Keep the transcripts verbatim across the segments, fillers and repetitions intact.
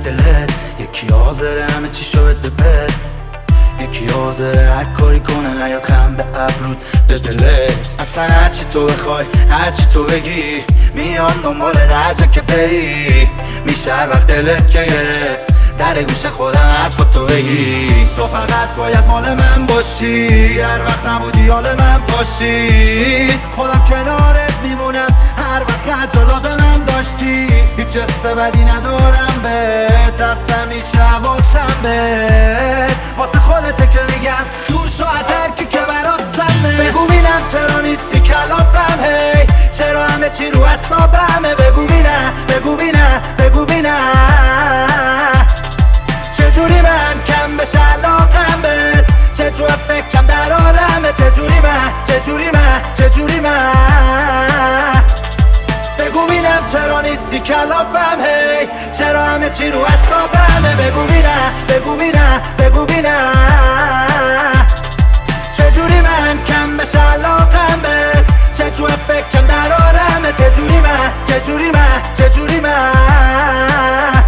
دلت، یکی حاضره همه چی شو بده بد، یکی حاضره هر کاری کنه نیاد خم به ابرود به دلت. اصلا هرچی تو بخوای هرچی تو بگی میام دنبال هر جا که بری، میشه هر وقت دلت که گرفت در گوش خودم حرفاتو بگی. تو فقط باید مال من باشی، هر وقت نبودی حال من باشی، خودم کنارت میمونم هر وقت هر جا لازمم داشتی. هیچ حس بدی ندارم بهت، اصلا هیچ حواسم بهت، واسه خودته که میگم دور شو از هر کی که برات سمه. بگو بینم چرا نیستی کلافم، هی چرا همه چی رو حسابمه. بگو بینم بگو بینم بگو بینم چجوری من کم بشه علاقم بهت، چجور فکرم در آرمه. چجوری من چجوری من چجوری من بگو بینم چرا نیستی کلافم، هی چرا همه چی رو حسابمه. بگو بینم بگو بینم بگو بینم چجوری من کم بشه علاقم بهت، چجور فکرم در آرمه. چجوری من چجوری من چجوری من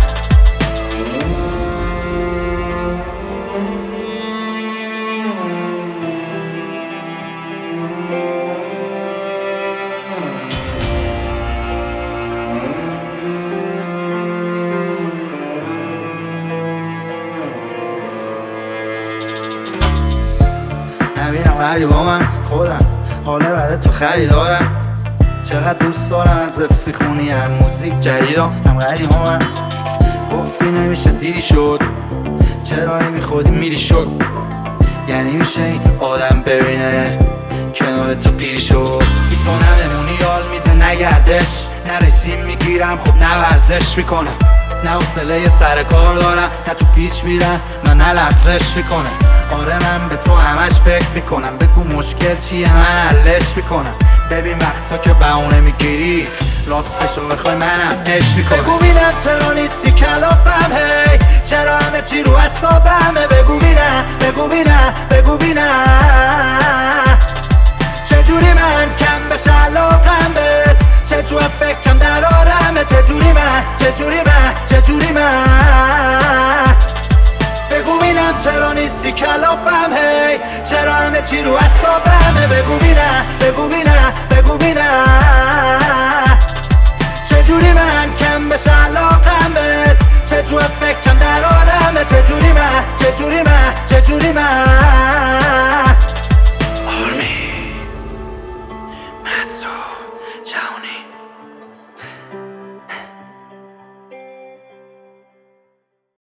نبینم غریب با من خودم، حاله بعد تو خریدارم. چقدر دوست دارم از حفظ میخونی هم موزیک جدیدم هم غریب با من. گفتی نمیشه دیدی شد، چرا هی میخودی میری شد، یعنی میشه این آدم ببینه کنار تو پیری شد. بی تو نمونی یال میده نگردش، نه رژیم میگیرم خب نه ورزش میکنم، نه حوصله سر کار دارم، نه تو پیچ میرم نه نه لغزش میکنم. آره من به تو همش فکر میکنم، بگو مشکل چیه من حلش میکنم. ببین وقتا که بهونه میگیری راستشو بخوای منم عشق میکنم. بگو بینم چرا نیستی کلافم، هی چرا همه چی رو حسابمه. بگو بینم بگو بینم بگو بینم چجوری من کم بشه علاقم بهت، چجور فکرم در آرمه. چجوری من چجوری من چجوری من بگو بینم چرا نیستی کلافم، هی چرا همه چی رو حسابمه. بگو بینم بگو بینم